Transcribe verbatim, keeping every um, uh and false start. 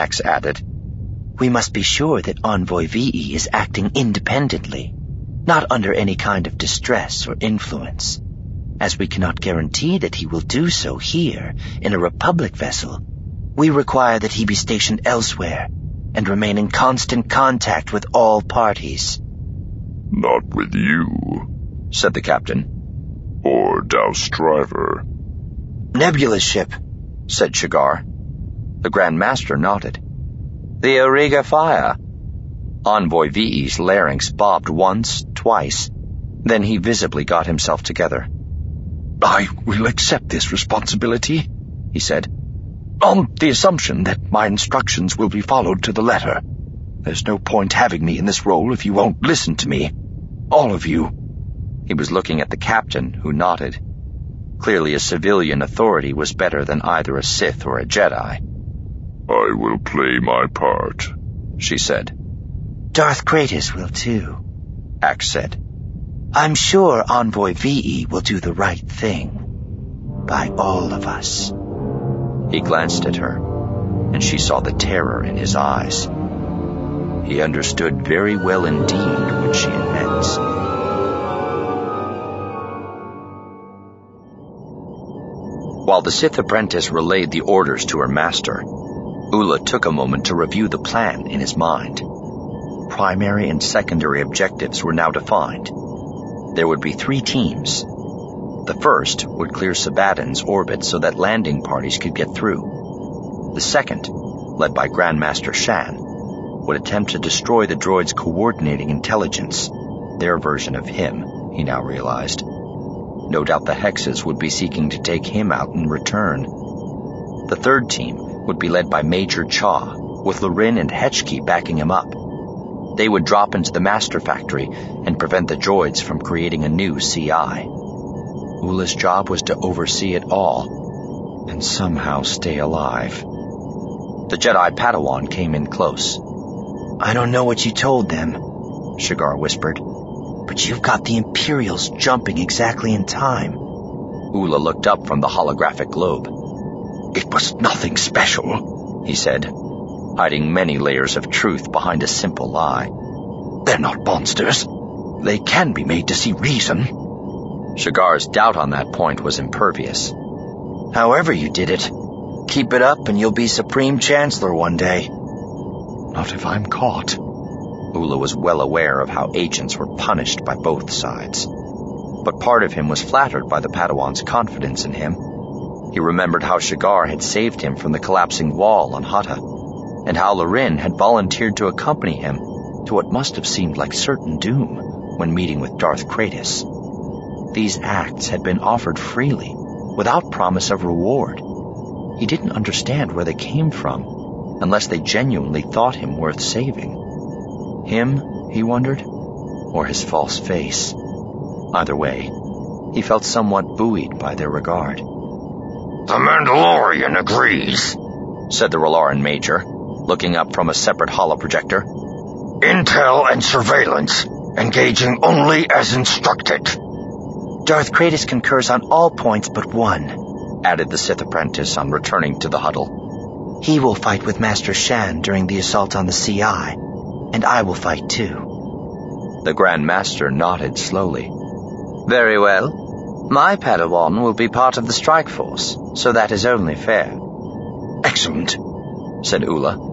Axe added. We must be sure that Envoy V E is acting independently, not under any kind of distress or influence. As we cannot guarantee that he will do so here, in a Republic vessel, we require that he be stationed elsewhere and remain in constant contact with all parties. Not with you, said the captain. Or Douse Driver. Nebula's ship, said Shigar. The Grand Master nodded. The Auriga Fire. Envoy V E's larynx bobbed once, twice. Then he visibly got himself together. I will accept this responsibility, he said, on the assumption that my instructions will be followed to the letter. There's no point having me in this role if you won't listen to me. All of you. He was looking at the captain, who nodded. Clearly a civilian authority was better than either a Sith or a Jedi. I will play my part, she said. Darth Kratos will too, Axe said. I'm sure Envoy V E will do the right thing. By all of us. He glanced at her, and she saw the terror in his eyes. He understood very well indeed what she had meant. While the Sith apprentice relayed the orders to her master, Ula took a moment to review the plan in his mind. Primary and secondary objectives were now defined. There would be three teams. The first would clear Sabaddon's orbit so that landing parties could get through. The second, led by Grandmaster Shan, would attempt to destroy the droid's coordinating intelligence, their version of him, he now realized. No doubt the Hexes would be seeking to take him out in return. The third team would be led by Major Cha, with Lorin and Hetchkey backing him up. They would drop into the Master Factory and prevent the droids from creating a new C I. Ula's job was to oversee it all, and somehow stay alive. The Jedi Padawan came in close. I don't know what you told them, Shigar whispered, but you've got the Imperials jumping exactly in time. Ula looked up from the holographic globe. It was nothing special, he said, hiding many layers of truth behind a simple lie. They're not monsters. They can be made to see reason. Shigar's doubt on that point was impervious. However you did it, keep it up and you'll be Supreme Chancellor one day. Not if I'm caught. Ula was well aware of how agents were punished by both sides. But part of him was flattered by the Padawan's confidence in him. He remembered how Shigar had saved him from the collapsing wall on Hutta, and how Lorin had volunteered to accompany him to what must have seemed like certain doom when meeting with Darth Kratos. These acts had been offered freely, without promise of reward. He didn't understand where they came from, unless they genuinely thought him worth saving. Him, he wondered, or his false face. Either way, he felt somewhat buoyed by their regard. The Mandalorian agrees, said the Rolaran Major, looking up from a separate holoprojector. Intel and surveillance, engaging only as instructed. Darth Kratos concurs on all points but one, added the Sith apprentice on returning to the huddle. He will fight with Master Shan during the assault on the C I, and I will fight too. The Grand Master nodded slowly. Very well. My Padawan will be part of the strike force, so that is only fair. Excellent, said Ula.